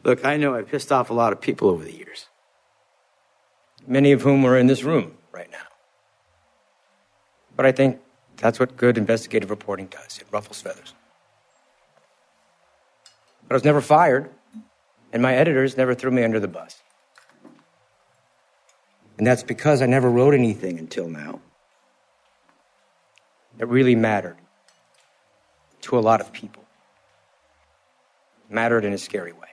Look, I know I pissed off a lot of people over the years, many of whom are in this room right now. But I think that's what good investigative reporting does. It ruffles feathers. But I was never fired, and my editors never threw me under the bus. And that's because I never wrote anything until now that really mattered to a lot of people. Mattered in a scary way.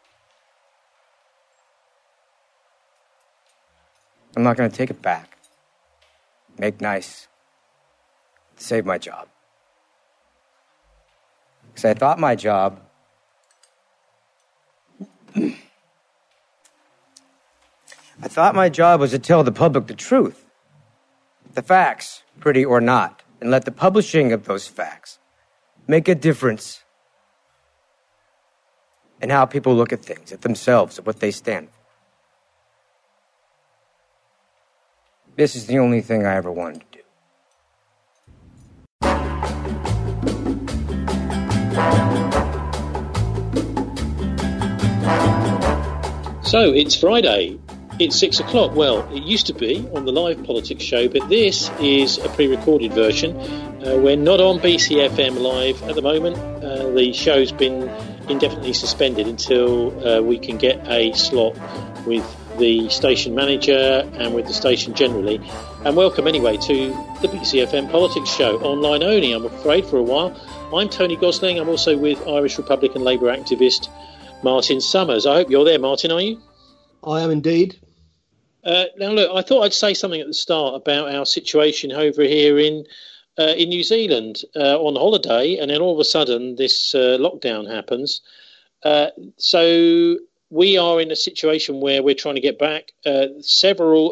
I'm not going to take it back. Make nice. Save my job. Because I thought my job was to tell the public the truth, the facts, pretty or not, and let the publishing of those facts make a difference in how people look at things, at themselves, at what they stand for. This is the only thing I ever wanted to do. So it's Friday. It's 6 o'clock. Well, it used to be on the live politics show, but this is a pre-recorded version. We're not on BCFM live at the moment. The show's been indefinitely suspended until we can get a slot with the station manager and with the station generally. And welcome anyway to the BCFM politics show, online only, I'm afraid, for a while. I'm Tony Gosling. I'm also with Irish Republican Labour activist Martin Summers. I hope you're there, Martin, are you? I am indeed. Now, look, I thought I'd say something at the start about our situation over here in New Zealand on holiday, and then all of a sudden this lockdown happens. So we are in a situation where we're trying to get back. Several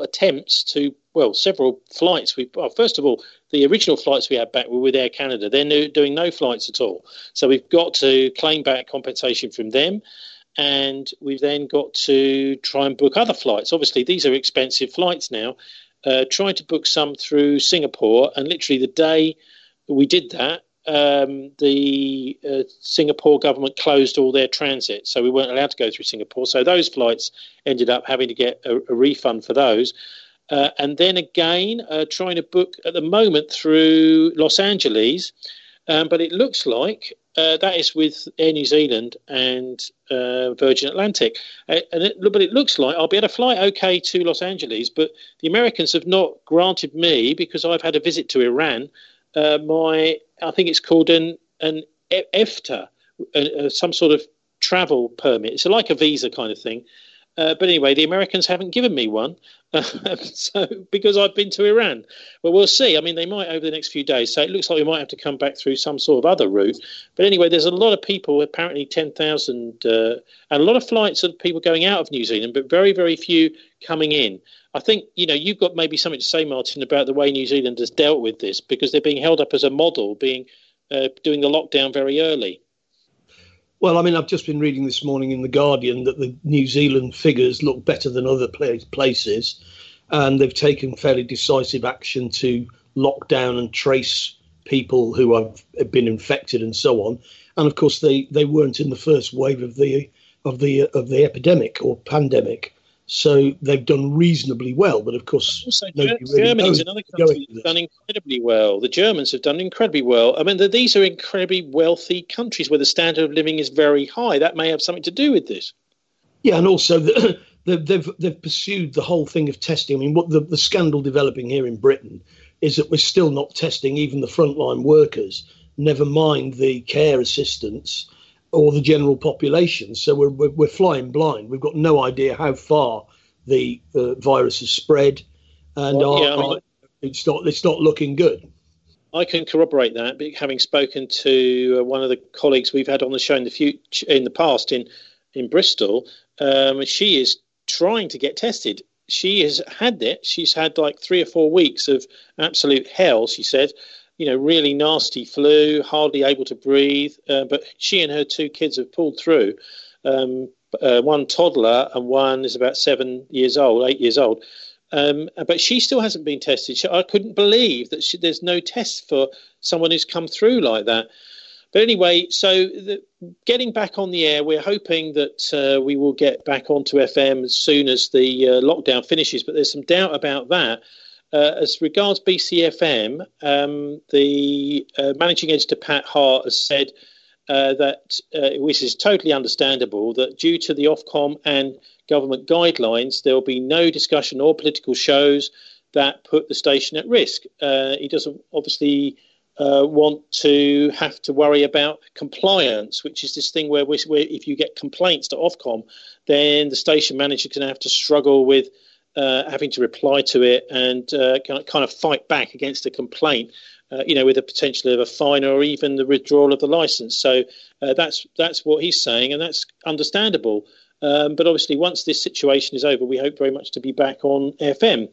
flights. First of all, the original flights we had back were with Air Canada. They're doing no flights at all. So we've got to claim back compensation from them. And we've then got to try and book other flights. Obviously, these are expensive flights now. Tried to book some through Singapore, and literally the day we did that, the Singapore government closed all their transit, so we weren't allowed to go through Singapore. So those flights ended up having to get a refund for those. And then again, trying to book at the moment through Los Angeles, but it looks like that is with Air New Zealand and Virgin Atlantic. But it looks like I'll be able to fly okay to Los Angeles, but the Americans have not granted me, because I've had a visit to Iran, I think it's called an EFTA, some sort of travel permit. It's like a visa kind of thing. But anyway, the Americans haven't given me one, so because I've been to Iran. Well, we'll see. I mean, they might over the next few days. So it looks like we might have to come back through some sort of other route. But anyway, there's a lot of people, apparently 10,000, and a lot of flights of people going out of New Zealand, but very, very few coming in. I think, you've got maybe something to say, Martin, about the way New Zealand has dealt with this, because they're being held up as a model, doing the lockdown very early. Well, I mean, I've just been reading this morning in The Guardian that the New Zealand figures look better than other places, and they've taken fairly decisive action to lock down and trace people who have been infected and so on. And of course, they weren't in the first wave of the epidemic or pandemic, so they've done reasonably well. But of course, also, Germany is another country that's done incredibly well. The Germans have done incredibly well. I mean, these are incredibly wealthy countries where the standard of living is very high. That may have something to do with this. Yeah, and also they've pursued the whole thing of testing. I mean, what the scandal developing here in Britain is that we're still not testing even the frontline workers, never mind the care assistants or the general population. So we're flying blind. We've got no idea how far the virus has spread, and it's not looking good. I can corroborate that, having spoken to one of the colleagues we've had on the show in the past in Bristol. She is trying to get tested. She has had it. She's had like 3 or 4 weeks of absolute hell, she said. Really nasty flu, hardly able to breathe. But she and her 2 kids have pulled through. One toddler and one is about 8 years old. But she still hasn't been tested. I couldn't believe that there's no test for someone who's come through like that. But anyway, so getting back on the air, we're hoping that we will get back onto FM as soon as the lockdown finishes. But there's some doubt about that. As regards BCFM, the managing editor Pat Hart has said that, which is totally understandable, that due to the Ofcom and government guidelines, there will be no discussion or political shows that put the station at risk. He doesn't obviously want to have to worry about compliance, which is this thing where if you get complaints to Ofcom, then the station manager can have to struggle with having to reply to it and kind of fight back against a complaint, with the potential of a fine or even the withdrawal of the licence. So that's what he's saying, and that's understandable. But obviously, once this situation is over, we hope very much to be back on FM.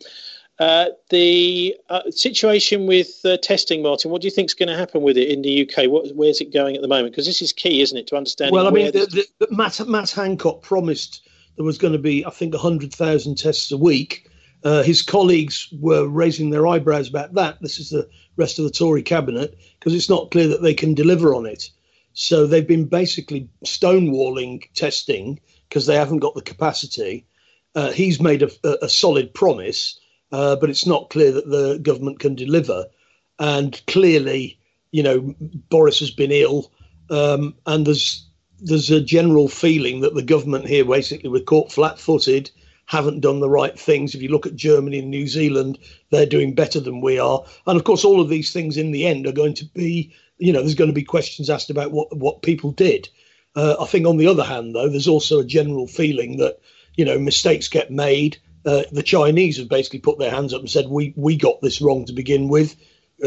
The situation with testing, Martin, what do you think is going to happen with it in the UK? Where's it going at the moment? Because this is key, isn't it, to understand? Well, I mean, Matt Hancock promised there was going to be, I think, 100,000 tests a week. His colleagues were raising their eyebrows about that. This is the rest of the Tory cabinet, because it's not clear that they can deliver on it. So they've been basically stonewalling testing because they haven't got the capacity. He's made a solid promise, but it's not clear that the government can deliver. And clearly, Boris has been ill, and there's a general feeling that the government here basically were caught flat-footed, haven't done the right things. If you look at Germany and New Zealand, they're doing better than we are. And of course, all of these things in the end are going to be, there's going to be questions asked about what people did. I think on the other hand, though, there's also a general feeling that, mistakes get made. The Chinese have basically put their hands up and said, we got this wrong to begin with.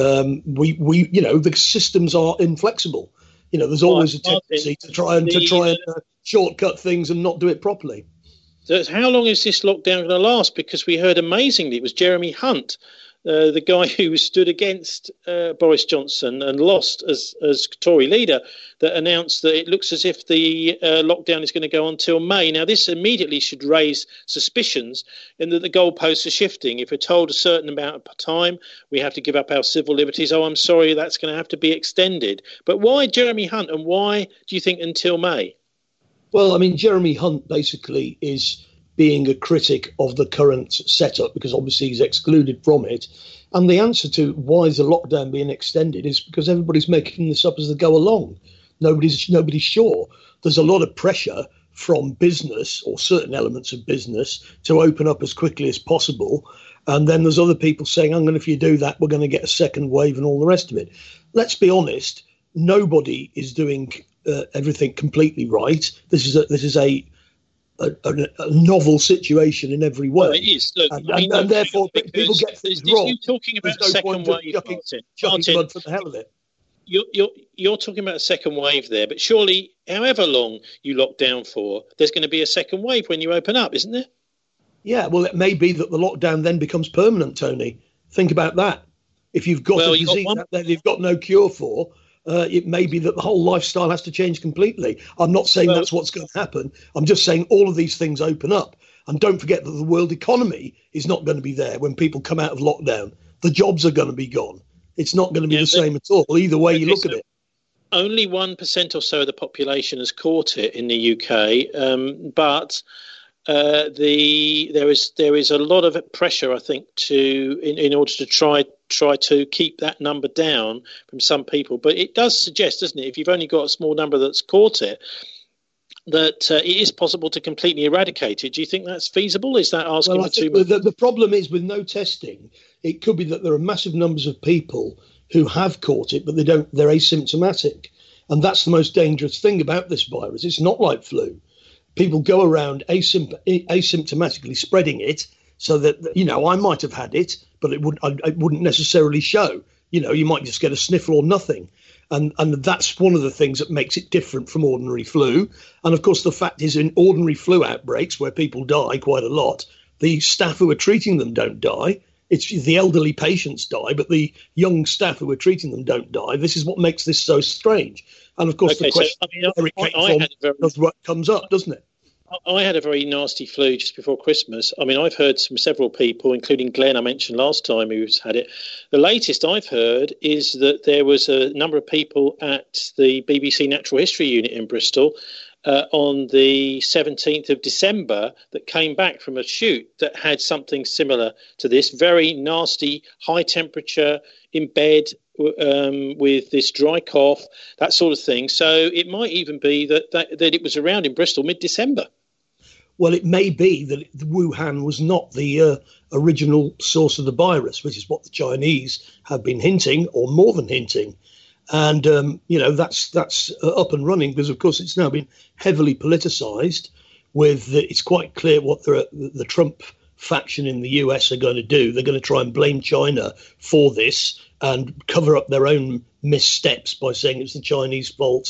The systems are inflexible. There's always a tendency to try and shortcut things and not do it properly. So how long is this lockdown going to last? Because we heard amazingly it was Jeremy Hunt, the guy who stood against Boris Johnson and lost as Tory leader, that announced that it looks as if the lockdown is going to go on till May. Now, this immediately should raise suspicions in that the goalposts are shifting. If we're told a certain amount of time, we have to give up our civil liberties. Oh, I'm sorry, that's going to have to be extended. But why Jeremy Hunt, and why do you think until May? Well, I mean, Jeremy Hunt basically is being a critic of the current setup because obviously he's excluded from it. And the answer to why is the lockdown being extended is because everybody's making this up as they go along. Nobody's sure. There's a lot of pressure from business or certain elements of business to open up as quickly as possible. And then there's other people saying, if you do that, we're going to get a second wave and all the rest of it. Let's be honest. Nobody is doing everything completely right. This is a novel situation in every way. Well, it is. Look, and therefore people get things wrong. You're talking about a second wave, Martin, blood for the hell of it. You're talking about a second wave there, but surely, however long you lock down for, there's going to be a second wave when you open up, isn't there? Yeah, well, it may be that the lockdown then becomes permanent, Tony. Think about that. If you've got a disease that you've got no cure for, it may be that the whole lifestyle has to change completely. I'm not saying that's what's going to happen. I'm just saying all of these things open up. And don't forget that the world economy is not going to be there when people come out of lockdown. The jobs are going to be gone. It's not going to be the same at all, either way you look at it. Only 1% or so of the population has caught it in the UK, but there is a lot of pressure, I think, in order to try to keep that number down from some people. But it does suggest, doesn't it, if you've only got a small number that's caught it, that it is possible to completely eradicate it. Do you think that's feasible? Is that asking for too much? The problem is with no testing, it could be that there are massive numbers of people who have caught it, but they're asymptomatic. And that's the most dangerous thing about this virus. It's not like flu. People go around asymptomatically spreading it so that, I might have had it, but it wouldn't necessarily show. You might just get a sniffle or nothing. And that's one of the things that makes it different from ordinary flu. And of course, the fact is in ordinary flu outbreaks where people die quite a lot, the staff who are treating them don't die. It's the elderly patients die, but the young staff who are treating them don't die. This is what makes this so strange. And of course, the question where it came from what comes up, doesn't it? I had a very nasty flu just before Christmas. I mean, I've heard from several people, including Glenn, I mentioned last time, who's had it. The latest I've heard is that there was a number of people at the BBC Natural History Unit in Bristol on the 17th of December that came back from a shoot that had something similar to this, very nasty, high temperature, in bed, with this dry cough, that sort of thing. So it might even be that it was around in Bristol mid-December. Well, it may be that Wuhan was not the original source of the virus, which is what the Chinese have been hinting, or more than hinting. And, that's up and running because, of course, it's now been heavily politicized it's quite clear what the Trump faction in the US are going to do. They're going to try and blame China for this and cover up their own missteps by saying it's the Chinese fault.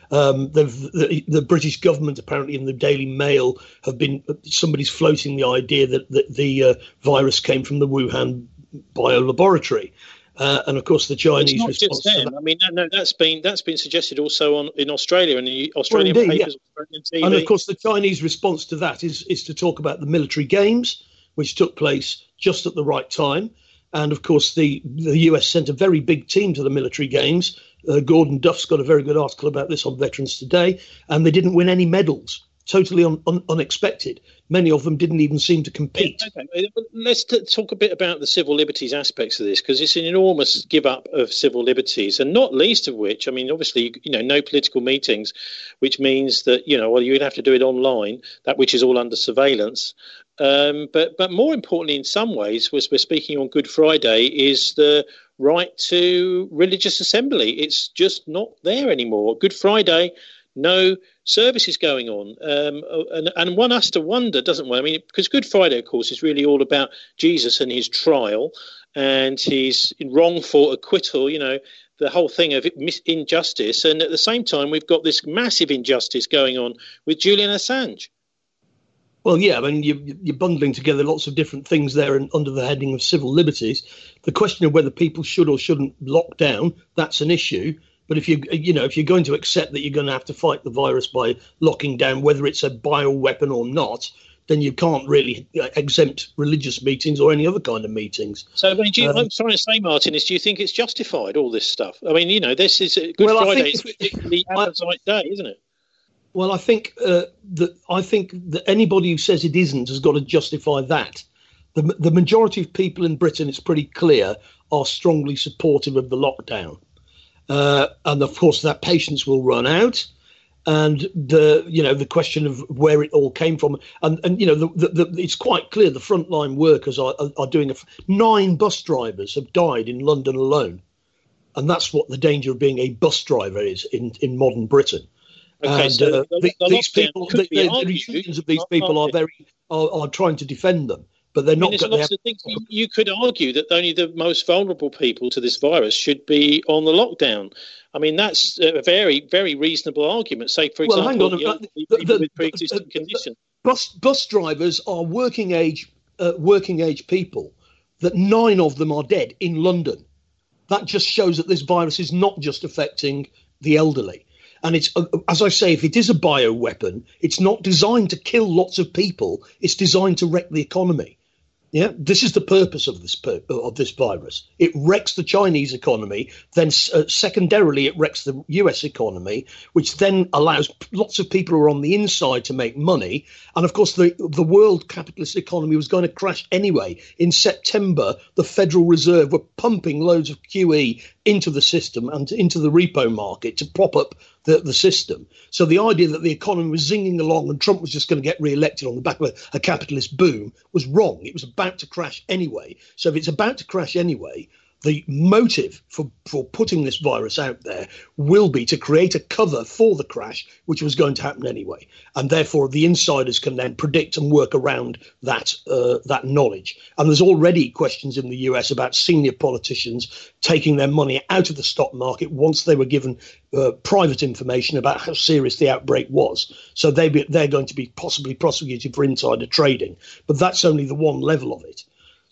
The British government, apparently in the Daily Mail, somebody's floating the idea that the virus came from the Wuhan biolaboratory. And of course, the Chinese response to that. I mean, no, that's been suggested also in Australia and the Australian papers, Australian TV. And of course, the Chinese response to that is to talk about the military games, which took place just at the right time. And of course, the US sent a very big team to the military games. Gordon Duff's got a very good article about this on Veterans Today, and they didn't win any medals. Totally unexpected. Many of them didn't even seem to compete. Okay. Let's talk a bit about the civil liberties aspects of this, because it's an enormous give up of civil liberties, and not least of which, I mean, obviously, no political meetings, which means that, you'd have to do it online, that which is all under surveillance. But more importantly, in some ways, as we're speaking on Good Friday, is the right to religious assembly. It's just not there anymore. Good Friday, no services going on. And one has to wonder, doesn't one? I mean, because Good Friday, of course, is really all about Jesus and his trial and his wrongful acquittal, the whole thing of injustice. And at the same time, we've got this massive injustice going on with Julian Assange. Well, yeah, I mean, you're bundling together lots of different things there under the heading of civil liberties. The question of whether people should or shouldn't lock down, that's an issue. But if you're going to accept that you're going to have to fight the virus by locking down, whether it's a bioweapon or not, then you can't really exempt religious meetings or any other kind of meetings. So, I mean, I'm trying to say, Martin, do you think it's justified, all this stuff? I mean, this is Good Friday. It's particularly appetite day, isn't it? Well, I think that anybody who says it isn't has got to justify that. The majority of people in Britain, it's pretty clear, are strongly supportive of the lockdown. And of course, that patience will run out, and the question of where it all came from, and it's quite clear the frontline workers are doing 9 bus drivers have died in London alone, and that's what the danger of being a bus driver is in modern Britain. Okay, and so these people, the unions of these people are trying to defend them. But they're not. You could argue that only the most vulnerable people to this virus should be on the lockdown. I mean, that's a very, very reasonable argument. Say, for example, people with pre-existing conditions. Bus drivers are working age people. That 9 of them are dead in London. That just shows that this virus is not just affecting the elderly. And it's, as I say, if it is a bioweapon, it's not designed to kill lots of people. It's designed to wreck the economy. Yeah, this is the purpose of this virus. It wrecks the Chinese economy. Then secondarily, it wrecks the US economy, which then allows lots of people who are on the inside to make money. And of course, the world capitalist economy was going to crash anyway. In September, the Federal Reserve were pumping loads of QE into the system and into the repo market to prop up the system. So the idea that the economy was zinging along and Trump was just going to get re-elected on the back of a capitalist boom was wrong. It was about to crash anyway. So if it's about to crash anyway, the motive for putting this virus out there will be to create a cover for the crash, which was going to happen anyway. And therefore, the insiders can then predict and work around that knowledge. And there's already questions in the US about senior politicians taking their money out of the stock market once they were given private information about how serious the outbreak was. So they're going to be possibly prosecuted for insider trading. But that's only the one level of it.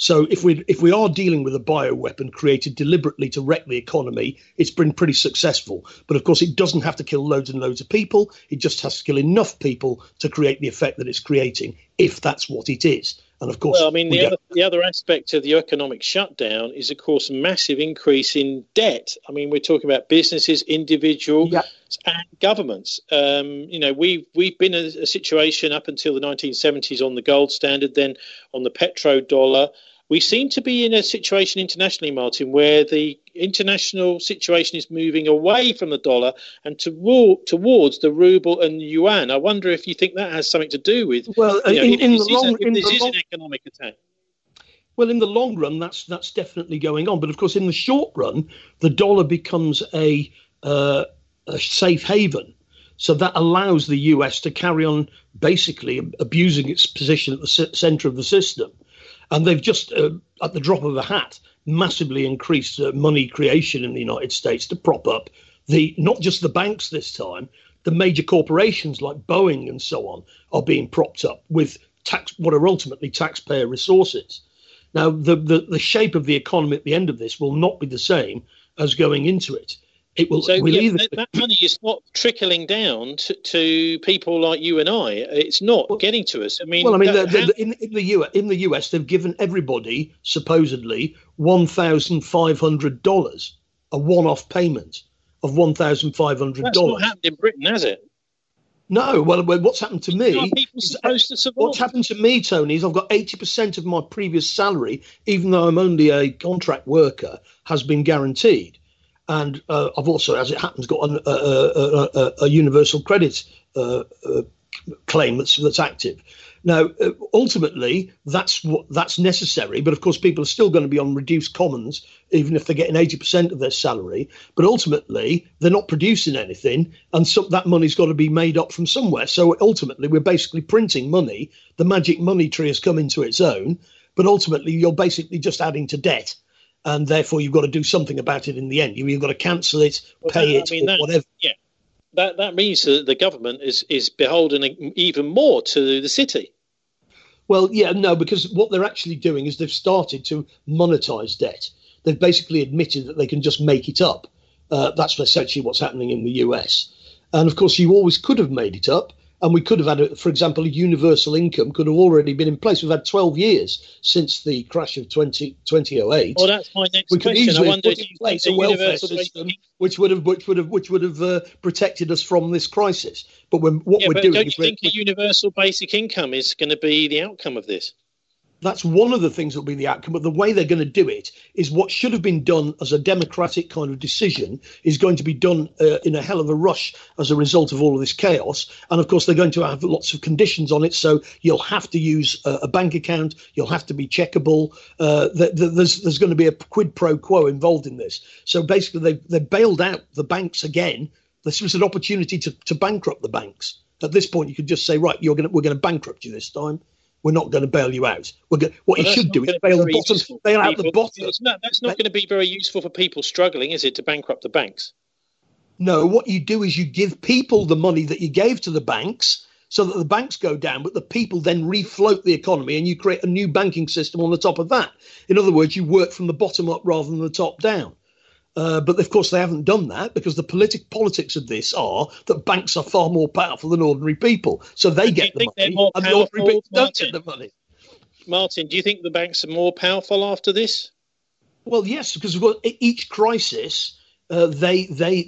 So if we are dealing with a bioweapon created deliberately to wreck the economy, it's been pretty successful. But of course, it doesn't have to kill loads and loads of people. It just has to kill enough people to create the effect that it's creating, if that's what it is. And of course, well, I mean, the other aspect of the economic shutdown is, of course, a massive increase in debt. I mean, we're talking about businesses, individuals, and governments. We've been in a situation up until the 1970s on the gold standard, then on the petrodollar. We seem to be in a situation internationally, Martin, where the international situation is moving away from the dollar and towards the ruble and the yuan. I wonder if you think that has something to do with, this is an economic attack. Well, in the long run, that's definitely going on. But of course, in the short run, the dollar becomes a safe haven. So that allows the US to carry on basically abusing its position at the centre of the system. And they've just, at the drop of a hat, massively increased money creation in the United States to prop up not just the banks this time, the major corporations like Boeing and so on are being propped up with what are ultimately taxpayer resources. Now, the shape of the economy at the end of this will not be the same as going into it. It will. So that money is not trickling down to people like you and I. It's not getting to us. I mean, in the US, they've given everybody supposedly $1,500, a one-off payment of $1,500. That's not happened in Britain, has it? No. Well, what's happened to me? Are people supposed to survive? What's happened to me, Tony, is I've got 80% of my previous salary, even though I'm only a contract worker, has been guaranteed. And I've also, as it happens, got a universal credit claim that's active. Now, ultimately, that's necessary. But of course, people are still going to be on reduced commons, even if they're getting 80% of their salary. But ultimately, they're not producing anything, and so that money's got to be made up from somewhere. So ultimately, we're basically printing money. The magic money tree has come into its own. But ultimately, you're basically just adding to debt. And therefore, you've got to do something about it in the end. You've got to cancel it, pay it, or whatever. Yeah, that means that the government is beholden even more to the city. Well, yeah, no, because what they're actually doing is they've started to monetize debt. They've basically admitted that they can just make it up. That's essentially what's happening in the US. And of course, you always could have made it up. And we could have had, for example, a universal income could have already been in place. We've had 12 years since the crash of 2008. Well, that's my next question. I wonder if you think a welfare system which would have protected us from this crisis. But don't you think a universal basic income is going to be the outcome of this? That's one of the things that will be the outcome. But the way they're going to do it is what should have been done as a democratic kind of decision is going to be done in a hell of a rush as a result of all of this chaos. And of course, they're going to have lots of conditions on it. So you'll have to use a bank account. You'll have to be checkable. There's going to be a quid pro quo involved in this. So basically, they bailed out the banks again. This was an opportunity to bankrupt the banks. At this point, you could just say, right, we're going to bankrupt you this time. We're not going to bail you out. What you should do is bail out the bottom. That's not going to be very useful for people struggling, is it, to bankrupt the banks? No, what you do is you give people the money that you gave to the banks so that the banks go down, but the people then refloat the economy and you create a new banking system on the top of that. In other words, you work from the bottom up rather than the top down. But of course, they haven't done that because the politics of this are that banks are far more powerful than ordinary people. So they get the money and the ordinary people don't get the money. Martin, do you think the banks are more powerful after this? Well, yes, because each crisis, they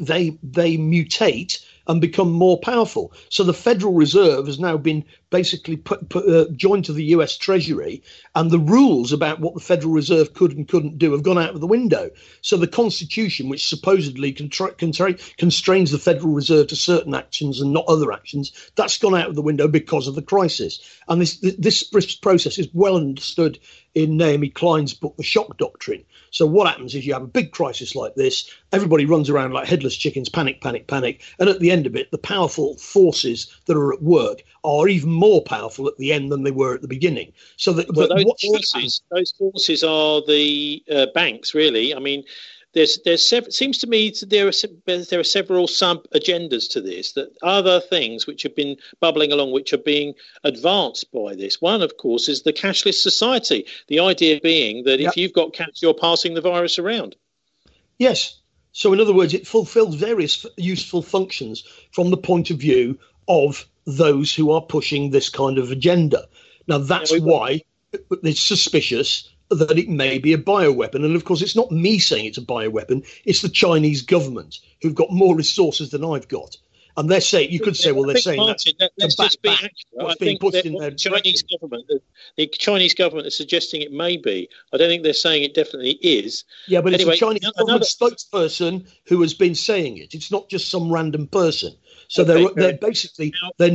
mutate and become more powerful. So the Federal Reserve has now been basically joined to the US Treasury, and the rules about what the Federal Reserve could and couldn't do have gone out of the window. So the Constitution, which supposedly constrains the Federal Reserve to certain actions and not other actions, that's gone out of the window because of the crisis. And this process is well understood in Naomi Klein's book, The Shock Doctrine. So what happens is you have a big crisis like this, everybody runs around like headless chickens, panic, panic, panic, and at the end of it, the powerful forces that are at work are even more powerful at the end than they were at the beginning. So that those forces are the banks, really. I mean, seems to me there are several sub agendas to this, that other things which have been bubbling along, which are being advanced by this. One, of course, is the cashless society. The idea being that if you've got cash, you're passing the virus around. Yes. So in other words, it fulfills various useful functions from the point of view of those who are pushing this kind of agenda. Now, that's why it's suspicious that it may be a bioweapon. And of course, it's not me saying it's a bioweapon. It's the Chinese government who've got more resources than I've got. And they're saying, you could say, well, they're saying Martin, let's just be accurate. I think the Chinese government is suggesting it may be. I don't think they're saying it definitely is. Yeah, but anyway, it's a Chinese government spokesperson who has been saying it. It's not just some random person. So they're basically they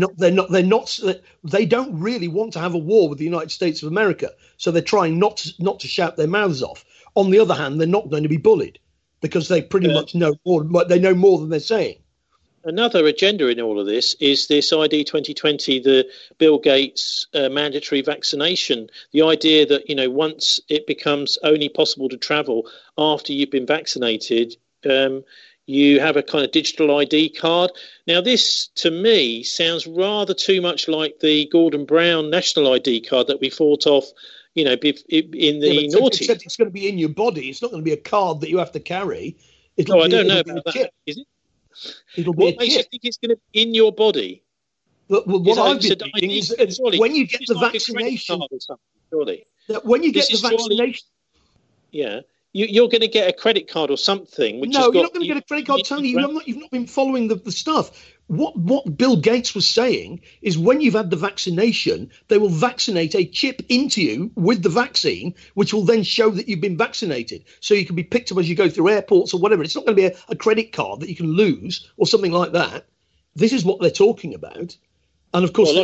don't really want to have a war with the United States of America. So they're trying not to shout their mouths off. On the other hand, they're not going to be bullied because they pretty much know more. They know more than they're saying. Another agenda in all of this is this ID 2020, the Bill Gates mandatory vaccination. The idea that, once it becomes only possible to travel after you've been vaccinated, you have a kind of digital ID card. Now, this, to me, sounds rather too much like the Gordon Brown national ID card that we fought off, in the noughties. Except it's going to be in your body. It's not going to be a card that you have to carry. I don't know about that. Is it? What makes you think it's going to be in your body? But what I've been reading is when you get the vaccination, surely. When you get the vaccination, you're going to get a credit card or something. You're not going to get a credit card, Tony. You've not been following the stuff. What Bill Gates was saying is when you've had the vaccination, they will vaccinate a chip into you with the vaccine, which will then show that you've been vaccinated. So you can be picked up as you go through airports or whatever. It's not going to be a credit card that you can lose or something like that. This is what they're talking about. And of course,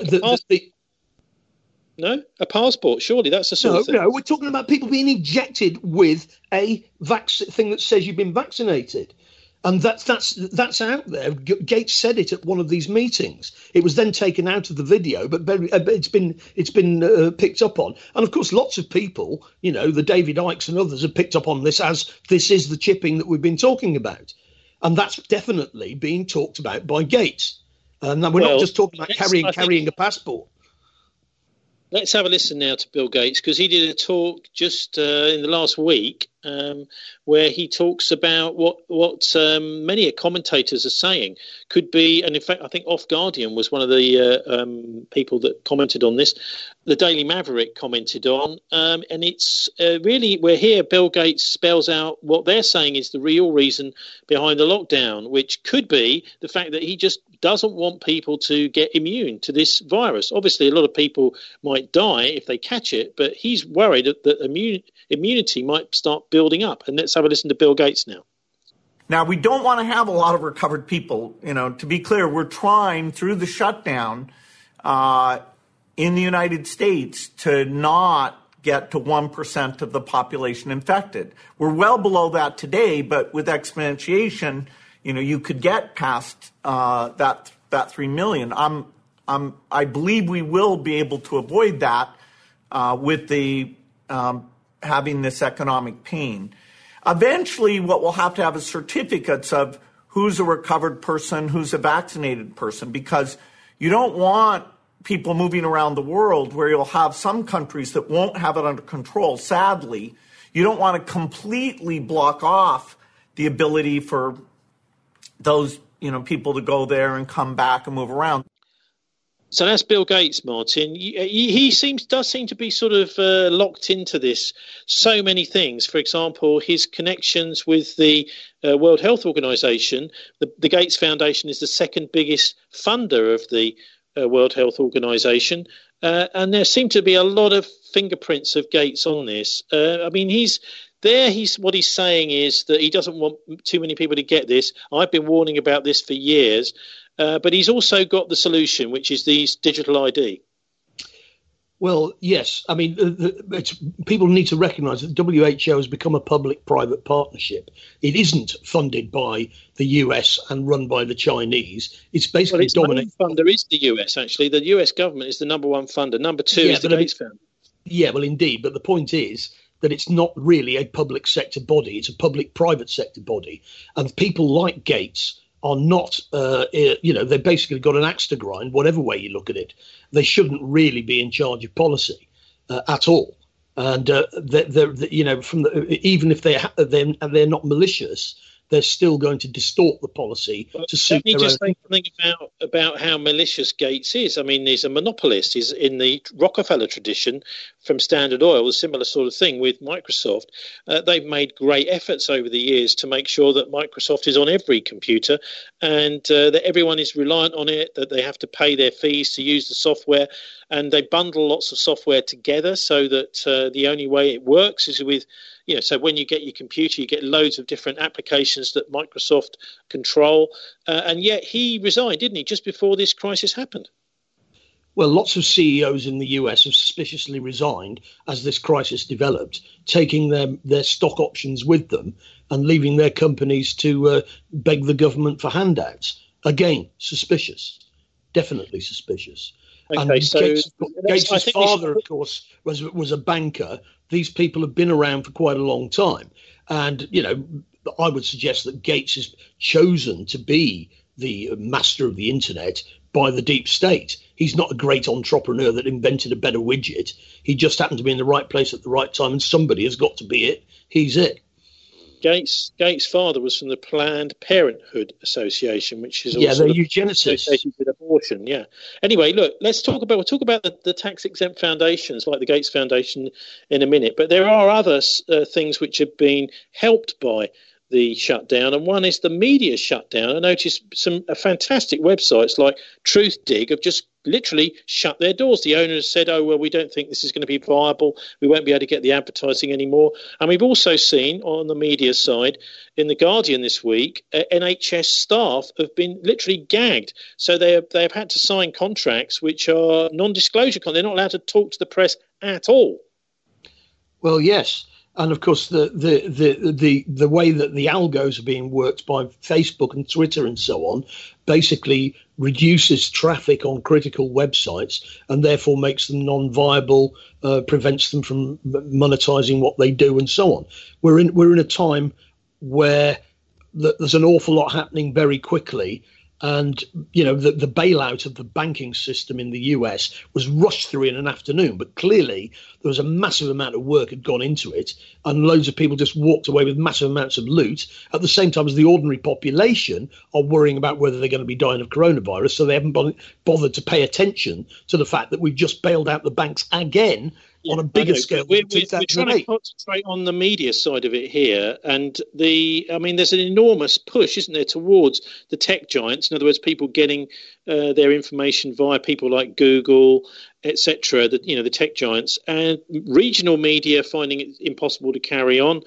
no, a passport. Surely that's the sort of thing. No, we're talking about people being injected with a thing that says you've been vaccinated. And that's out there. Gates said it at one of these meetings. It was then taken out of the video, but it's been picked up on. And of course, lots of people, the David Ickes and others have picked up on this as this is the chipping that we've been talking about. And that's definitely being talked about by Gates. And we're not just talking about carrying a passport. Let's have a listen now to Bill Gates, because he did a talk just in the last week where he talks about what many commentators are saying could be, and in fact, I think Off Guardian was one of the people that commented on this. The Daily Maverick commented on, and it's really where here Bill Gates spells out what they're saying is the real reason behind the lockdown, which could be the fact that he just doesn't want people to get immune to this virus. Obviously, a lot of people might die if they catch it, but he's worried that immunity might start building up. And let's have a listen to Bill Gates now. Now, we don't want to have a lot of recovered people. To be clear, we're trying through the shutdown in the United States to not get to 1% of the population infected. We're well below that today, but with exponentiation, you could get past that 3 million. I believe we will be able to avoid that with the having this economic pain. Eventually, what we'll have to have is certificates of who's a recovered person, who's a vaccinated person, because you don't want people moving around the world where you'll have some countries that won't have it under control. Sadly, you don't want to completely block off the ability for those, people to go there and come back and move around. So that's Bill Gates, Martin. He does seem to be sort of locked into this. So many things. For example, his connections with the World Health Organization. The Gates Foundation is the second biggest funder of the World Health Organization. And there seem to be a lot of fingerprints of Gates on this. What he's saying is that he doesn't want too many people to get this. I've been warning about this for years. But he's also got the solution, which is these digital ID. Well, yes. People need to recognise that WHO has become a public-private partnership. It isn't funded by the US and run by the Chinese. It's basically dominated. The main funder is the US, actually. The US government is the number one funder. Number two is the Gates Foundation. Yeah, well, indeed. But the point is that it's not really a public sector body. It's a public-private sector body. And people like Gates are not, they basically got an axe to grind, whatever way you look at it. They shouldn't really be in charge of policy at all. And even if they're not malicious, they're still going to distort the policy to suit their own. Let me just say something about how malicious Gates is. I mean, he's a monopolist. He's in the Rockefeller tradition from Standard Oil, a similar sort of thing with Microsoft. They've made great efforts over the years to make sure that Microsoft is on every computer and that everyone is reliant on it, that they have to pay their fees to use the software. And they bundle lots of software together so that the only way it works is with, so when you get your computer, you get loads of different applications that Microsoft control. And yet he resigned, didn't he, just before this crisis happened? Well, lots of CEOs in the US have suspiciously resigned as this crisis developed, taking their stock options with them and leaving their companies to beg the government for handouts. Again, suspicious, definitely suspicious. Okay, and so Gates' father, of course, was a banker. These people have been around for quite a long time. And, I would suggest that Gates has chosen to be the master of the internet by the deep state. He's not a great entrepreneur that invented a better widget. He just happened to be in the right place at the right time, and somebody has got to be it. He's it. Gates' father was from the Planned Parenthood Association, which is they're eugenicists associated with abortion. Yeah. Anyway, look, we'll talk about the tax exempt foundations like the Gates Foundation in a minute. But there are other things which have been helped by the shutdown, and one is the media shutdown. I noticed some fantastic websites like Truthdig have just literally shut their doors. The owners said, oh, well, we don't think this is going to be viable. We won't be able to get the advertising anymore. And we've also seen on the media side, in The Guardian this week, NHS staff have been literally gagged. So they have had to sign contracts which are non-disclosure. They're not allowed to talk to the press at all. Well, yes. And of course, the way that the algos are being worked by Facebook and Twitter and so on basically reduces traffic on critical websites and therefore makes them non-viable, prevents them from monetizing what they do and so on. We're in a time where there's an awful lot happening very quickly. And, the bailout of the banking system in the US was rushed through in an afternoon. But clearly, there was a massive amount of work had gone into it. And loads of people just walked away with massive amounts of loot at the same time as the ordinary population are worrying about whether they're going to be dying of coronavirus. So they haven't bothered to pay attention to the fact that we've just bailed out the banks again. On a bigger scale. We're trying to concentrate on the media side of it here. And there's an enormous push, isn't there, towards the tech giants. In other words, people getting their information via people like Google, etc., the tech giants, and regional media finding it impossible to carry on.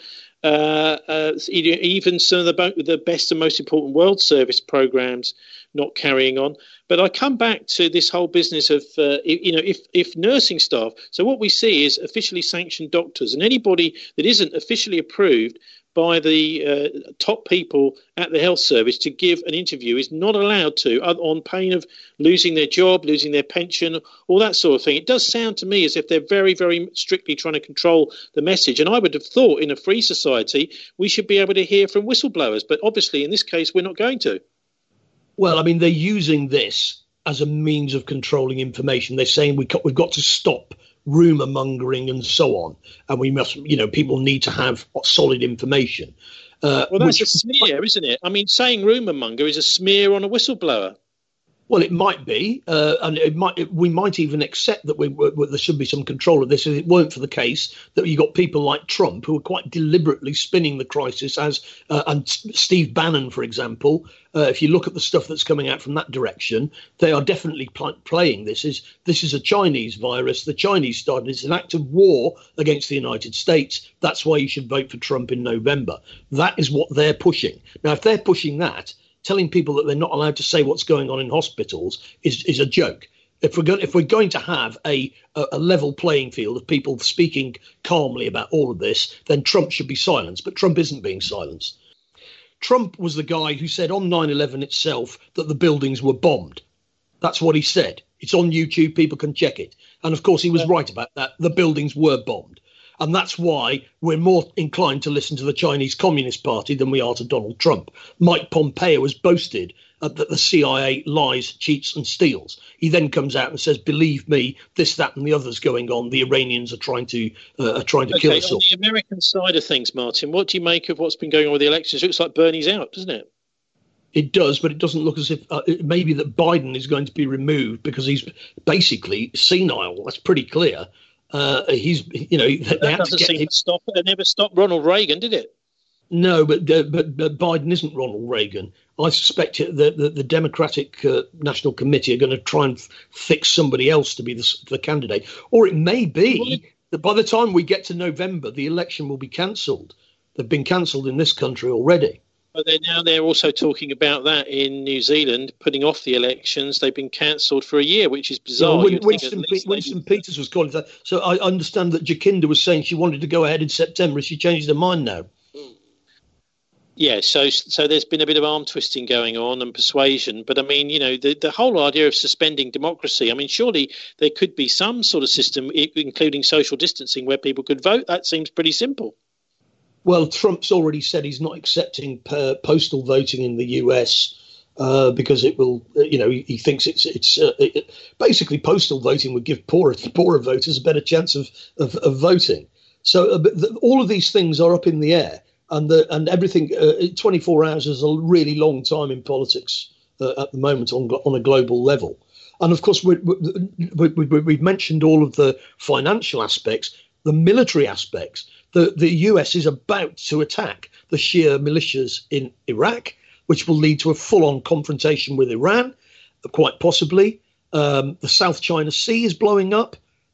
Even some of the best and most important World Service programs not carrying on. But I come back to this whole business of, if nursing staff, so what we see is officially sanctioned doctors, and anybody that isn't officially approved by the top people at the health service to give an interview is not allowed to, on pain of losing their job, losing their pension, all that sort of thing. It does sound to me as if they're very, very strictly trying to control the message. And I would have thought in a free society, we should be able to hear from whistleblowers. But obviously, in this case, we're not going to. Well, they're using this as a means of controlling information. They're saying we've got to stop rumour mongering and so on, and we must, people need to have solid information. Well, that's a smear, isn't it? Saying rumour monger is a smear on a whistleblower. Well, it might be, and we might even accept that there should be some control of this if it weren't for the case that you got people like Trump who are quite deliberately spinning the crisis and Steve Bannon, for example. If you look at the stuff that's coming out from that direction, they are definitely playing this is a Chinese virus. The Chinese started. It's an act of war against the United States. That's why you should vote for Trump in November. That is what they're pushing. Now, if they're pushing that, telling people that they're not allowed to say what's going on in hospitals is a joke. If we're going to have a level playing field of people speaking calmly about all of this, then Trump should be silenced. But Trump isn't being silenced. Trump was the guy who said on 9/11 itself that the buildings were bombed. That's what he said. It's on YouTube. People can check it. And of course, he was right about that. The buildings were bombed. And that's why we're more inclined to listen to the Chinese Communist Party than we are to Donald Trump. Mike Pompeo has boasted that the CIA lies, cheats and steals. He then comes out and says, believe me, this, that and the other's going on. The Iranians are trying to kill us all. On the American side of things, Martin, what do you make of what's been going on with the elections? It looks like Bernie's out, doesn't it? It does, but it doesn't look as if maybe that Biden is going to be removed because he's basically senile. That's pretty clear. They never stopped Ronald Reagan, did it? No, but Biden isn't Ronald Reagan. I suspect that the Democratic National Committee are going to try and fix somebody else to be the candidate. Or it may be that by the time we get to November, the election will be cancelled. They've been cancelled in this country already. But they're also talking about that in New Zealand, putting off the elections. They've been cancelled for a year, which is bizarre. Winston Peters was calling that. So I understand that Jacinda was saying she wanted to go ahead in September. She changed her mind now. Yeah, so there's been a bit of arm twisting going on and persuasion. But, I mean, the whole idea of suspending democracy, I mean, surely there could be some sort of system, including social distancing, where people could vote. That seems pretty simple. Well, Trump's already said he's not accepting postal voting in the US because it will, he thinks it's basically postal voting would give poorer voters a better chance of voting. So all of these things are up in the air, and everything. 24 hours is a really long time in politics at the moment on a global level. And of course, we've mentioned all of the financial aspects, the military aspects. The US is about to attack the Shia militias in Iraq, which will lead to a full-on confrontation with Iran, quite possibly. The South China Sea is blowing up.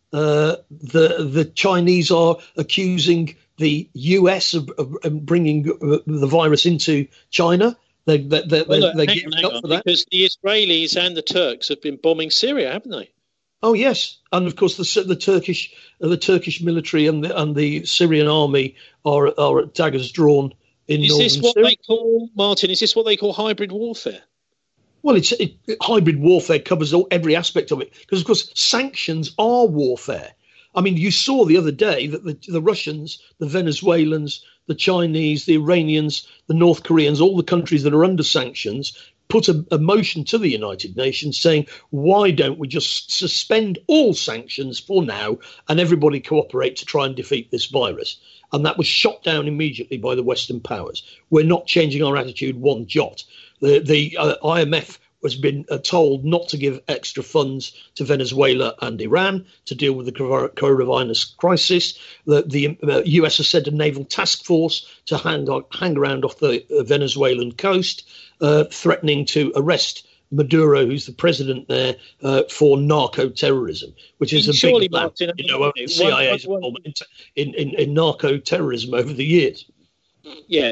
The Chinese are accusing the US of bringing the virus into China. They're gearing up for that. Because the Israelis and the Turks have been bombing Syria, haven't they? Oh yes, and of course the Turkish military and the Syrian army are at daggers drawn in northern Syria. Is this what they call, Martin? Is this what they call hybrid warfare? Well, hybrid warfare covers every aspect of it because, of course, sanctions are warfare. I mean, you saw the other day that the Russians, the Venezuelans, the Chinese, the Iranians, the North Koreans, all the countries that are under sanctions, put a motion to the United Nations saying, why don't we just suspend all sanctions for now and everybody cooperate to try and defeat this virus? And that was shot down immediately by the Western powers. We're not changing our attitude one jot. The IMF has been told not to give extra funds to Venezuela and Iran to deal with the coronavirus crisis. The US has sent a naval task force to hang around off the Venezuelan coast, threatening to arrest Maduro, who's the president there, for narco-terrorism, which is a big Martin, CIA's involvement in narco-terrorism over the years. Yeah,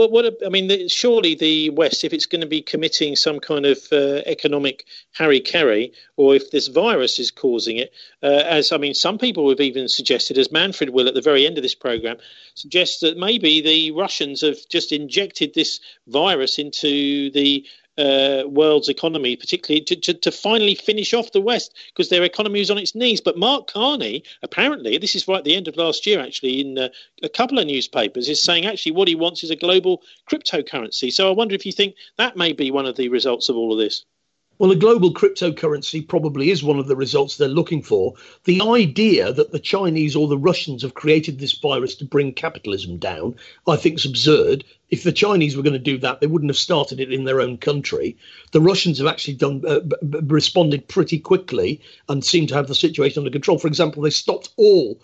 surely the West, if it's going to be committing some kind of economic hara-kiri, or if this virus is causing it, some people have even suggested, as Manfred will at the very end of this programme, suggests that maybe the Russians have just injected this virus into the world's economy, particularly to finally finish off the West, because their economy is on its knees. But Mark Carney, apparently, this is right at the end of last year, actually, in a couple of newspapers, is saying actually what he wants is a global cryptocurrency. So I wonder if you think that may be one of the results of all of this. Well, a global cryptocurrency probably is one of the results they're looking for. The idea that the Chinese or the Russians have created this virus to bring capitalism down, I think is absurd. If the Chinese were going to do that, they wouldn't have started it in their own country. The Russians have actually responded pretty quickly and seem to have the situation under control. For example, they stopped all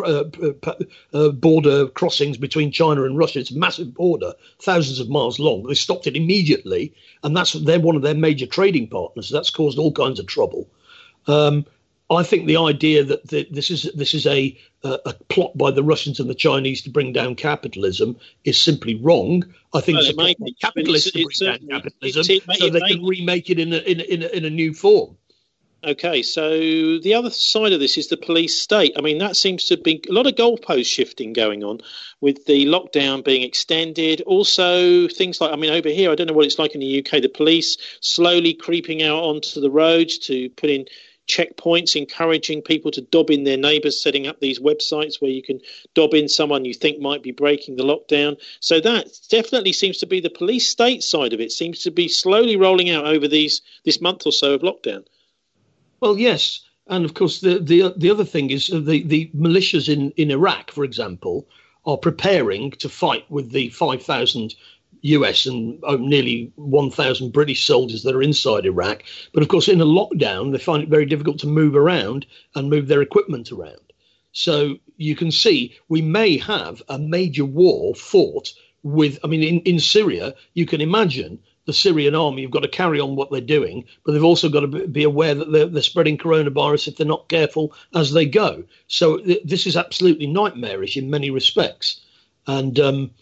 border crossings between China and Russia. It's a massive border, thousands of miles long. They stopped it immediately, and they're one of their major trading partners. That's caused all kinds of trouble. I think the idea that this is a plot by the Russians and the Chinese to bring down capitalism is simply wrong. I think it's a plot by capitalists to bring down capitalism so they can remake it in a new form. Okay, so the other side of this is the police state. I mean, that seems to be a lot of goalpost shifting going on with the lockdown being extended. Also, things like, over here, I don't know what it's like in the UK, the police slowly creeping out onto the roads to put in checkpoints encouraging people to dob in their neighbours, setting up these websites where you can dob in someone you think might be breaking the lockdown. So that definitely seems to be the police state side of it, seems to be slowly rolling out over this month or so of lockdown. Well, yes. And of course, the other thing is the militias in Iraq, for example, are preparing to fight with the 5,000 US and nearly 1,000 British soldiers that are inside Iraq. But of course, in a lockdown, they find it very difficult to move around and move their equipment around. So you can see we may have a major war fought with, I mean, in Syria, you can imagine the Syrian army have got to carry on what they're doing, but they've also got to be aware that they're spreading coronavirus if they're not careful as they go. So this is absolutely nightmarish in many respects. And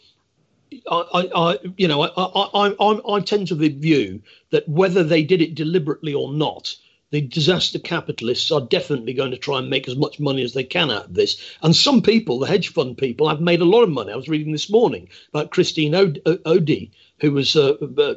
I tend to the view that whether they did it deliberately or not, the disaster capitalists are definitely going to try and make as much money as they can out of this. And some people, the hedge fund people, have made a lot of money. I was reading this morning about Christine Odey, who was a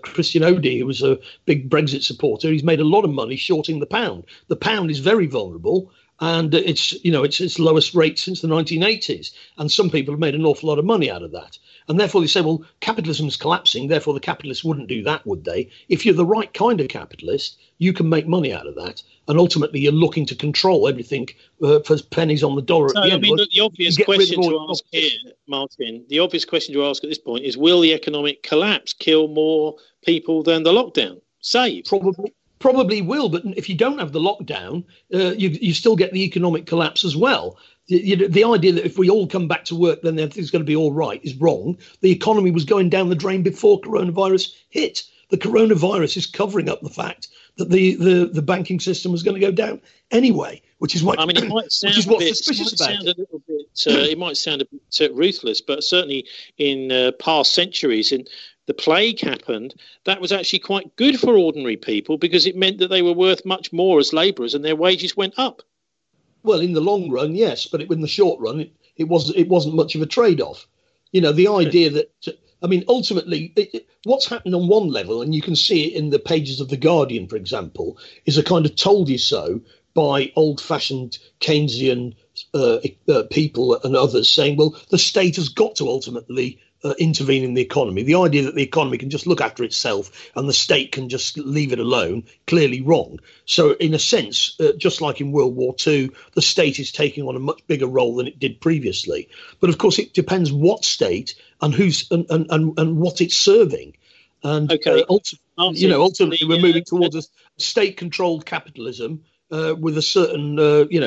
big Brexit supporter. He's made a lot of money shorting the pound. The pound is very vulnerable, and it's its lowest rate since the 1980s. And some people have made an awful lot of money out of that. And therefore they say, well, capitalism is collapsing, therefore the capitalists wouldn't do that, would they? If you're the right kind of capitalist, you can make money out of that. And ultimately you're looking to control everything for pennies on the dollar at the end. I mean, the obvious question to ask here, Martin, the obvious question to ask at this point is, will the economic collapse kill more people than the lockdown save? Probably will, but if you don't have the lockdown, you still get the economic collapse as well. The idea that if we all come back to work, then everything's going to be all right is wrong. The economy was going down the drain before coronavirus hit. The coronavirus is covering up the fact that the banking system was going to go down anyway, which is what I mean. It might sound suspicious about it. It might sound a bit ruthless, but certainly in past centuries, in the plague happened, that was actually quite good for ordinary people because it meant that they were worth much more as labourers and their wages went up. Well, in the long run, yes, but in the short run, it wasn't much of a trade-off. You know, the idea that, I mean, ultimately, what's happened on one level, and you can see it in the pages of The Guardian, for example, is a kind of told you so by old-fashioned Keynesian people and others saying, well, the state has got to ultimately intervene in the economy. The idea that the economy can just look after itself and the state can just leave it alone, clearly wrong. So in a sense, just like in World War II, the state is taking on a much bigger role than it did previously. But of course, it depends what state and who's and what it's serving. And ultimately, we're moving towards a state-controlled capitalism with a certain,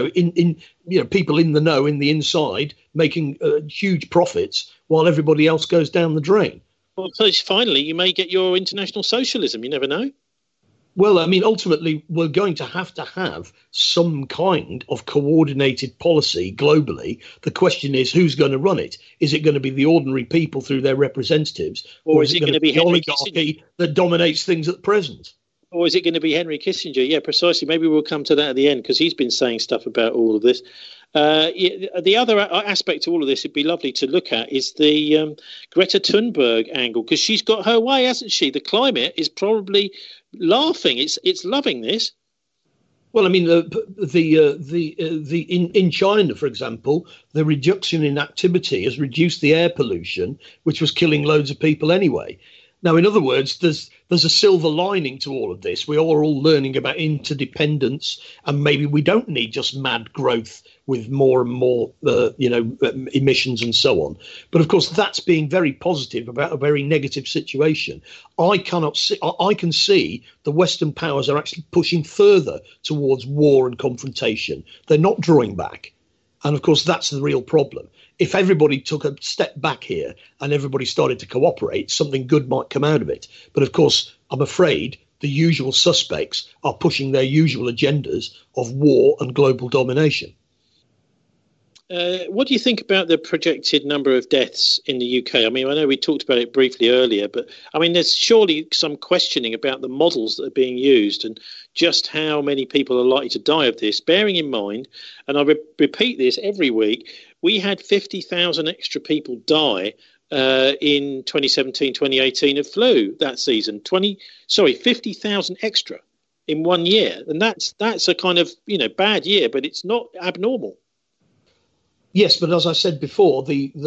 people in the know, in the inside, making huge profits while everybody else goes down the drain. Well, so finally, you may get your international socialism. You never know. Well, I mean, ultimately, we're going to have some kind of coordinated policy globally. The question is, who's going to run it? Is it going to be the ordinary people through their representatives? Or is it going to be the oligarchy that dominates things at present? Or is it going to be Henry Kissinger? Yeah, precisely. Maybe we'll come to that at the end because he's been saying stuff about all of this. The other aspect to all of this it'd be lovely to look at is the Greta Thunberg angle, because she's got her way, hasn't she? The climate is probably laughing. It's loving this. Well, I mean, in China, for example, the reduction in activity has reduced the air pollution, which was killing loads of people anyway. Now, in other words, there's a silver lining to all of this. We are all learning about interdependence, and maybe we don't need just mad growth with more and more, emissions and so on. But of course, that's being very positive about a very negative situation. I can see the Western powers are actually pushing further towards war and confrontation. They're not drawing back. And of course, that's the real problem. If everybody took a step back here and everybody started to cooperate, something good might come out of it. But of course, I'm afraid the usual suspects are pushing their usual agendas of war and global domination. What do you think about the projected number of deaths in the UK? I mean, I know we talked about it briefly earlier, but I mean, there's surely some questioning about the models that are being used and just how many people are likely to die of this, bearing in mind, and I repeat this every week, we had 50,000 extra people die in 2017, 2018 of flu that season. 50,000 extra in 1 year, and that's a kind of bad year, but it's not abnormal. Yes, but as I said before,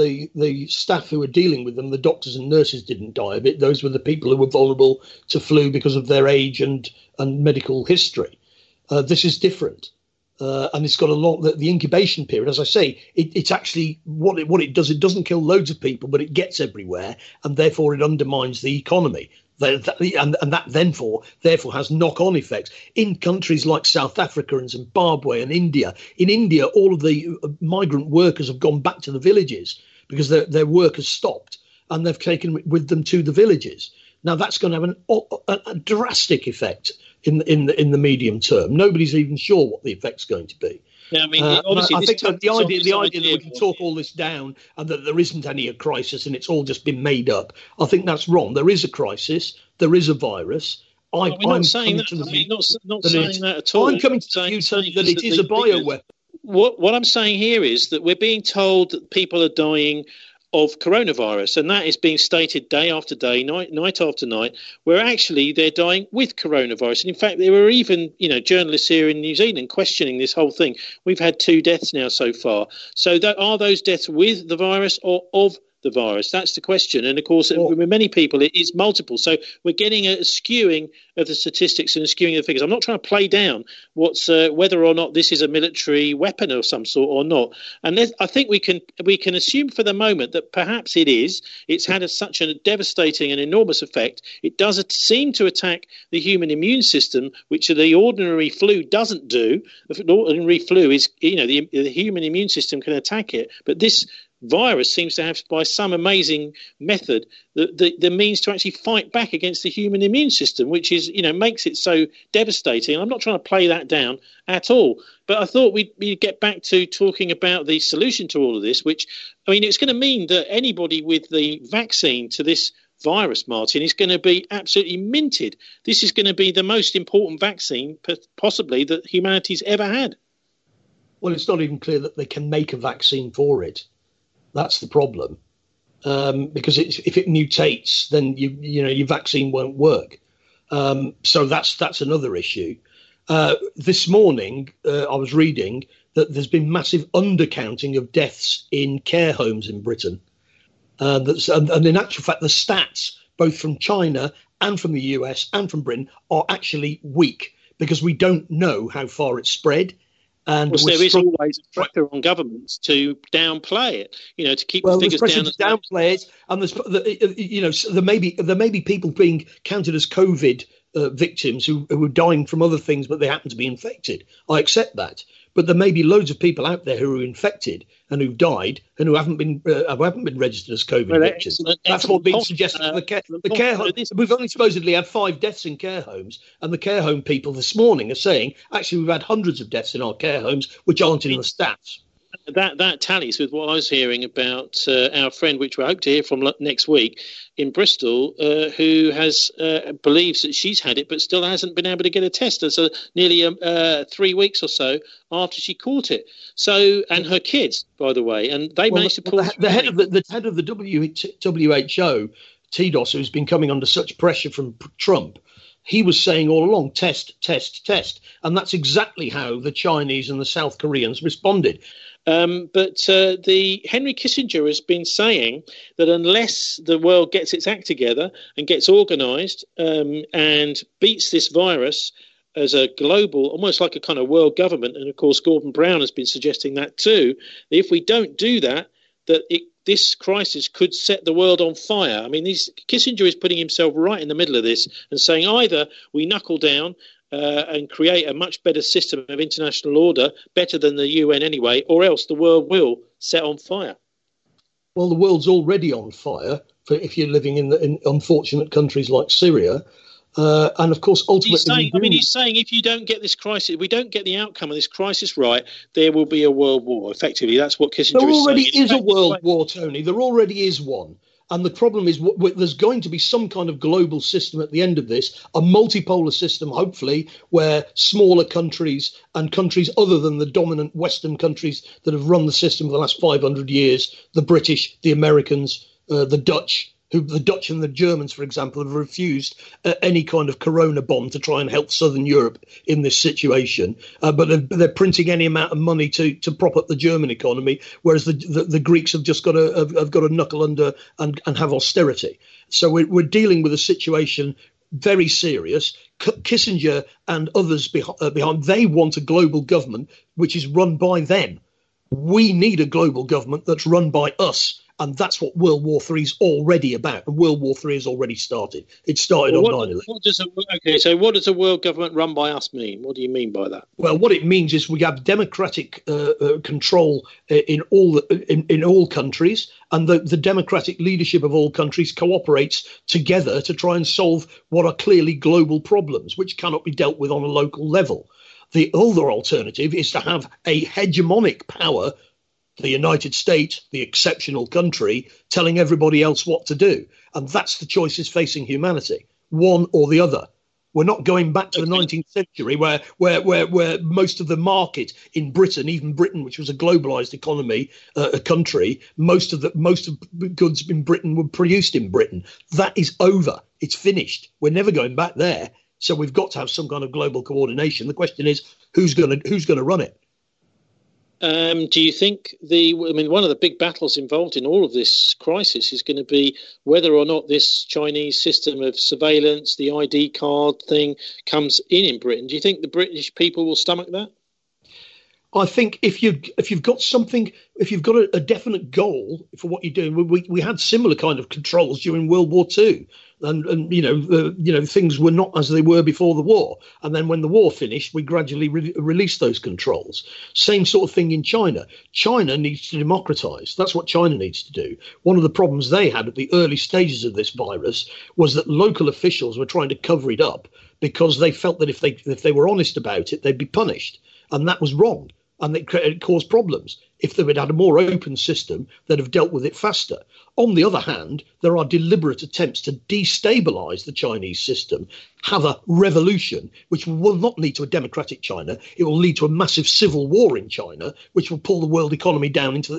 the staff who were dealing with them, the doctors and nurses, didn't die of it. Those were the people who were vulnerable to flu because of their age and medical history. This is different. And it's got a lot. The incubation period, as I say, it's actually what it does. It doesn't kill loads of people, but it gets everywhere, and therefore it undermines the economy. And that therefore has knock-on effects in countries like South Africa and Zimbabwe and India. In India, all of the migrant workers have gone back to the villages because their work has stopped, and they've taken with them to the villages. Now that's going to have a drastic effect in the medium term. Nobody's even sure what the effect's going to be. Now, I mean, obviously, I think that the idea that we can talk all this down and that there isn't any crisis and it's all just been made up, I think that's wrong. There is a crisis. There is a virus. I'm not saying that. Not saying that at all. I'm coming to the view that it is a bioweapon. What I'm saying here is that we're being told that people are dying of coronavirus, and that is being stated day after day, night after night, where actually they're dying with coronavirus. And in fact, there were even journalists here in New Zealand questioning this whole thing. We've had 2 deaths now so far. So are those deaths with the virus or of the virus? That's the question. And of course, with many people, it is multiple. So we're getting a skewing of the statistics and a skewing of the figures. I'm not trying to play down whether or not this is a military weapon of some sort or not. And I think we can assume for the moment that perhaps it is. It's had such a devastating and enormous effect. It does seem to attack the human immune system, which the ordinary flu doesn't do. The ordinary flu is, the human immune system can attack it, but this virus seems to have, by some amazing method, the means to actually fight back against the human immune system, which is, makes it so devastating. I'm not trying to play that down at all, but I thought we'd get back to talking about the solution to all of this, which, I mean, it's going to mean that anybody with the vaccine to this virus, Martin, is going to be absolutely minted. This is going to be the most important vaccine possibly that humanity's ever had. Well, it's not even clear that they can make a vaccine for it. That's the problem, because if it mutates, then your vaccine won't work. So that's another issue. This morning, I was reading that there's been massive undercounting of deaths in care homes in Britain, and in actual fact, the stats both from China and from the US and from Britain are actually weak because we don't know how far it's spread. And there is always a pressure on governments to downplay it, to keep the figures down. To downplay it, and there may be people being counted as COVID victims who are dying from other things, but they happen to be infected. I accept that, but there may be loads of people out there who are infected and who've died and who haven't been registered as COVID victims. That's what's being suggested. The care home. We've only supposedly had 5 deaths in care homes, and the care home people this morning are saying actually we've had hundreds of deaths in our care homes, which aren't in the stats. That tallies with what I was hearing about our friend, which we hope to hear from next week, in Bristol, who has believes that she's had it, but still hasn't been able to get a test. It's nearly 3 weeks or so after she caught it. So, and her kids, by the way, and they managed to pull the head of the WHO, Tedros, who's been coming under such pressure from Trump. He was saying all along, test, test, test. And that's exactly how the Chinese and the South Koreans responded. But the Henry Kissinger has been saying that unless the world gets its act together and gets organised and beats this virus as a global, almost like a kind of world government, and of course Gordon Brown has been suggesting that too, that if we don't do that, this crisis could set the world on fire. I mean, Kissinger is putting himself right in the middle of this and saying either we knuckle down and create a much better system of international order, better than the UN anyway, or else the world will set on fire. Well, the world's already on fire if you're living in unfortunate countries like Syria. And of course, ultimately, he's saying if you don't get this crisis, we don't get the outcome of this crisis right, there will be a world war. Effectively, that's what Kissinger is saying. There already is a world war, Tony. There already is one. And the problem is there's going to be some kind of global system at the end of this, a multipolar system, hopefully, where smaller countries and countries other than the dominant Western countries that have run the system for the last 500 years, the British, the Americans, the Dutch, who the Dutch and the Germans, for example, have refused any kind of corona bond to try and help Southern Europe in this situation. But they're printing any amount of money to prop up the German economy, whereas the Greeks have just got to knuckle under and have austerity. So we're dealing with a situation very serious. Kissinger and others behind, they want a global government which is run by them. We need a global government that's run by us. And that's what World War III is already about. And World War III has already started. It started on 9/11. So what does a world government run by us mean? What do you mean by that? Well, what it means is we have democratic control in all countries, and the democratic leadership of all countries cooperates together to try and solve what are clearly global problems, which cannot be dealt with on a local level. The other alternative is to have a hegemonic power, the United States, the exceptional country, telling everybody else what to do. And that's the choices facing humanity, one or the other. We're not going back to the 19th century where most of the market in Britain, even Britain, which was a globalized economy, a country, most of goods in Britain were produced in Britain. That is over. It's finished. We're never going back there. So we've got to have some kind of global coordination. The question is, who's going to run it? Do you think one of the big battles involved in all of this crisis is going to be whether or not this Chinese system of surveillance, the ID card thing, comes in Britain? Do you think the British people will stomach that? I think if you've got something, if you've got a definite goal for what you're doing, we had similar kind of controls during World War II, and things were not as they were before the war. And then when the war finished, we gradually released those controls. Same sort of thing in China. China needs to democratize. That's what China needs to do. One of the problems they had at the early stages of this virus was that local officials were trying to cover it up because they felt that if they were honest about it, they'd be punished, and that was wrong. And it caused problems. If they had had a more open system, they'd have dealt with it faster. On the other hand, there are deliberate attempts to destabilize the Chinese system, have a revolution, which will not lead to a democratic China. It will lead to a massive civil war in China, which will pull the world economy down into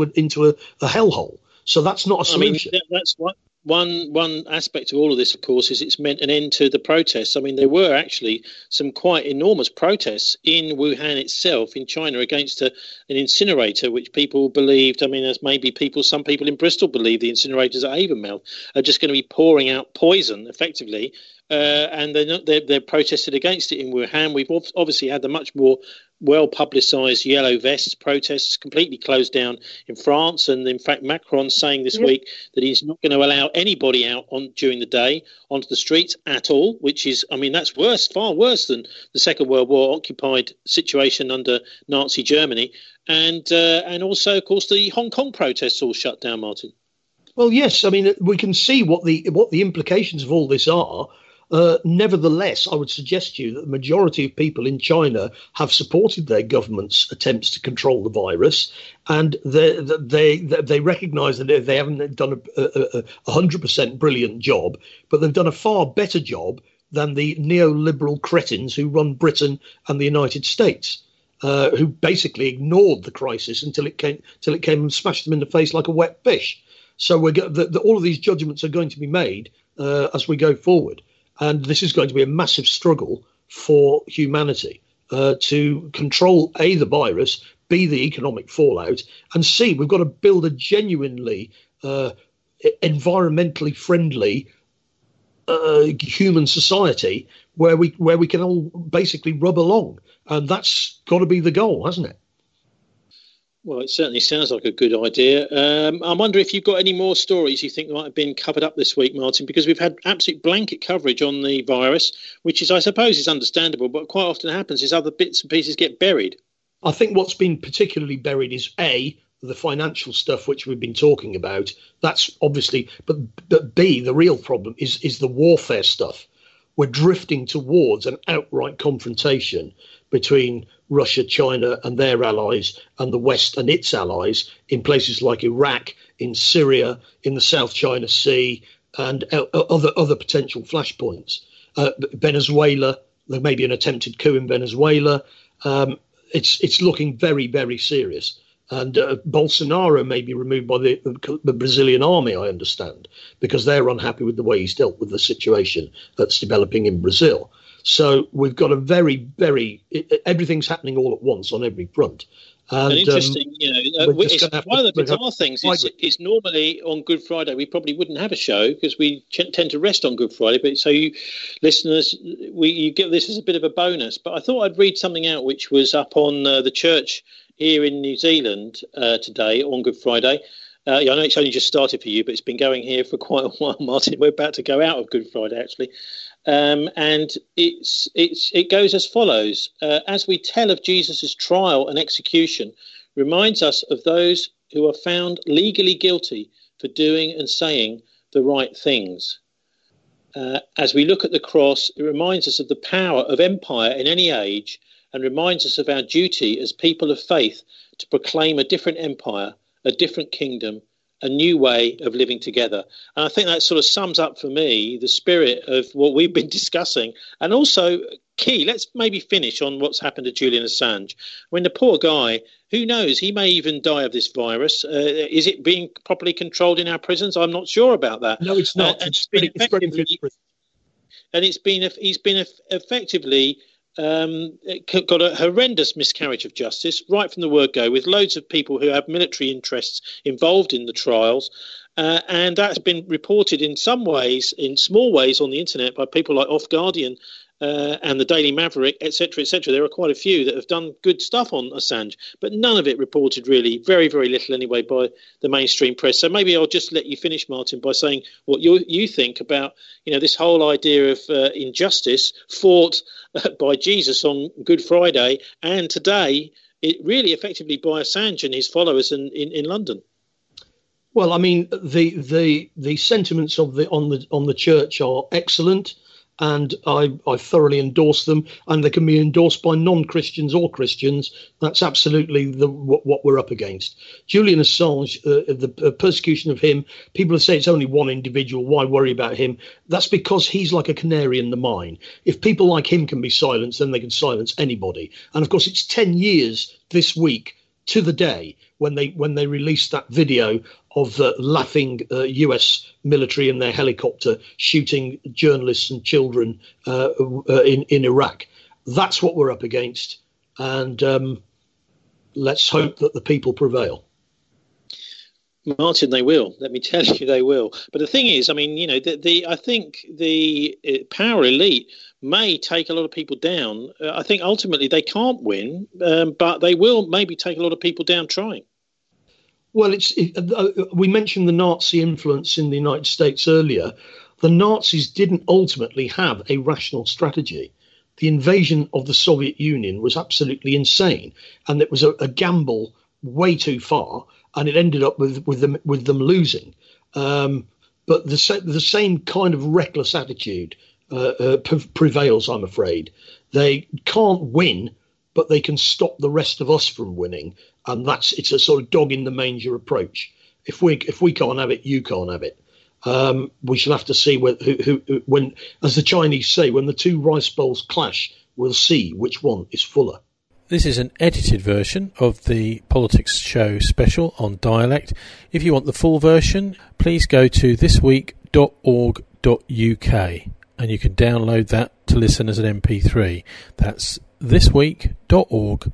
a hellhole. So that's not a solution. That's what. One aspect of all of this, of course, is it's meant an end to the protests. I mean, there were actually some quite enormous protests in Wuhan itself, in China, against an incinerator, which people believed, as maybe some people in Bristol believe the incinerators at Avonmouth are just going to be pouring out poison, effectively, and they're protested against it in Wuhan. We've obviously had the much more well-publicised Yellow Vests protests completely closed down in France, and in fact Macron's saying this week that he's not going to allow anybody out during the day onto the streets at all, which is, that's far worse than the Second World War occupied situation under Nazi Germany, and also, of course, the Hong Kong protests all shut down, Martin. Well, yes, we can see what the implications of all this are. Nevertheless, I would suggest to you that the majority of people in China have supported their government's attempts to control the virus, and they recognise that they haven't done a 100% brilliant job, but they've done a far better job than the neoliberal cretins who run Britain and the United States, who basically ignored the crisis until it came and smashed them in the face like a wet fish. So all of these judgments are going to be made as we go forward. And this is going to be a massive struggle for humanity to control, A, the virus, B, the economic fallout, and C, we've got to build a genuinely environmentally friendly human society where we can all basically rub along. And that's got to be the goal, hasn't it? Well, it certainly sounds like a good idea. I wonder if you've got any more stories you think might have been covered up this week, Martin, because we've had absolute blanket coverage on the virus, which is, I suppose, is understandable, but quite often happens is other bits and pieces get buried. I think what's been particularly buried is, A, the financial stuff which we've been talking about. That's obviously, but B, the real problem is the warfare stuff. We're drifting towards an outright confrontation between Russia, China and their allies and the West and its allies in places like Iraq, in Syria, in the South China Sea and other potential flashpoints. Venezuela, there may be an attempted coup in Venezuela. It's looking very, very serious. And Bolsonaro may be removed by the Brazilian army, I understand, because they're unhappy with the way he's dealt with the situation that's developing in Brazil. So we've got a everything's happening all at once on every front. And interesting, it's one of the bizarre things. It's normally on Good Friday we probably wouldn't have a show because we tend to rest on Good Friday. But so you listeners, you get this as a bit of a bonus. But I thought I'd read something out which was up on the church here in New Zealand today on Good Friday. I know it's only just started for you, but it's been going here for quite a while, Martin. We're about to go out of Good Friday, actually. And it goes as follows. As we tell of Jesus' trial and execution, reminds us of those who are found legally guilty for doing and saying the right things. As we look at the cross, it reminds us of the power of empire in any age and reminds us of our duty as people of faith to proclaim a different empire, a different kingdom, a new way of living together. And I think that sort of sums up for me the spirit of what we've been discussing. And also, key, let's maybe finish on what's happened to Julian Assange. When the poor guy, who knows, he may even die of this virus. Is it being properly controlled in our prisons? I'm not sure about that. No, it's not. He's been effectively got a horrendous miscarriage of justice right from the word go, with loads of people who have military interests involved in the trials. And that's been reported in some ways, in small ways on the internet by people like Off Guardian and the Daily Maverick, etc., etc. There are quite a few that have done good stuff on Assange, but none of it reported really, very, very little anyway, by the mainstream press. So maybe I'll just let you finish, Martin, by saying what you think about, this whole idea of injustice fought by Jesus on Good Friday, and today it really effectively by Assange and his followers in London. Well, I mean, the sentiments on the church are excellent, and I thoroughly endorse them, and they can be endorsed by non-Christians or Christians. That's absolutely what we're up against. Julian Assange, the persecution of him, people say it's only one individual, why worry about him? That's because he's like a canary in the mine. If people like him can be silenced, then they can silence anybody. And of course, it's 10 years this week to the day when they released that video of the laughing US military in their helicopter shooting journalists and children in Iraq. That's what we're up against, and let's hope that the people prevail. Martin, they will. Let me tell you, they will. But the thing is, I mean, I think the power elite may take a lot of people down. I think ultimately they can't win, but they will maybe take a lot of people down trying. Well, we mentioned the Nazi influence in the United States earlier. The Nazis didn't ultimately have a rational strategy. The invasion of the Soviet Union was absolutely insane, and it was a gamble way too far, and it ended up with them losing. But the same kind of reckless attitude prevails, I'm afraid. They can't win, but they can stop the rest of us from winning, and it's a sort of dog in the manger approach. If we can't have it, you can't have it. We shall have to see when, as the Chinese say, when the two rice bowls clash, we'll see which one is fuller. This is an edited version of the Politics Show special on dialect. If you want the full version, please go to thisweek.org.uk and you can download that to listen as an MP3. That's thisweek.org.uk.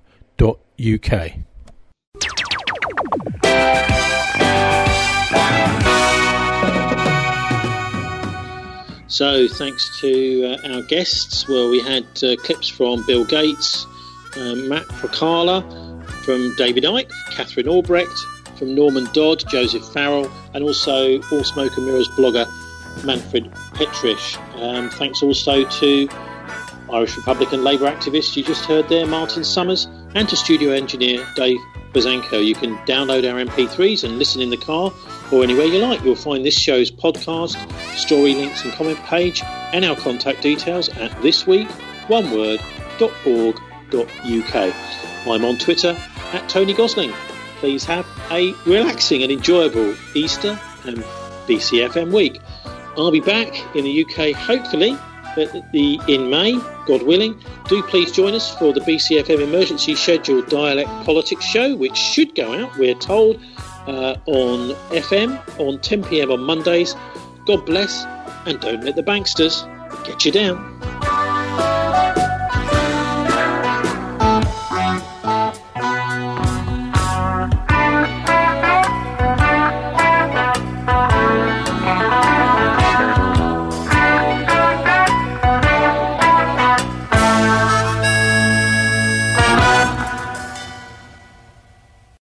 So thanks to our guests. Well, we had clips from Bill Gates, Matt Procala, from David Icke, Catherine Albrecht, from Norman Dodd, Joseph Farrell, and also All Smoke and Mirrors blogger Manfred Petrish. Thanks also to Irish Republican Labour activist you just heard there, Martin Summers, and to studio engineer Dave Bazanko. You can download our MP3s and listen in the car or anywhere you like. You'll find this show's podcast, story links and comment page, and our contact details at thisweek.org.uk. I'm on Twitter at Tony Gosling. Please have a relaxing and enjoyable Easter and BCFM week. I'll be back in the UK hopefully in May, God willing, do please join us for the BCFM emergency scheduled Dialect Politics show, which should go out, we're told, on FM on 10 p.m. on Mondays. God bless, and don't let the banksters get you down.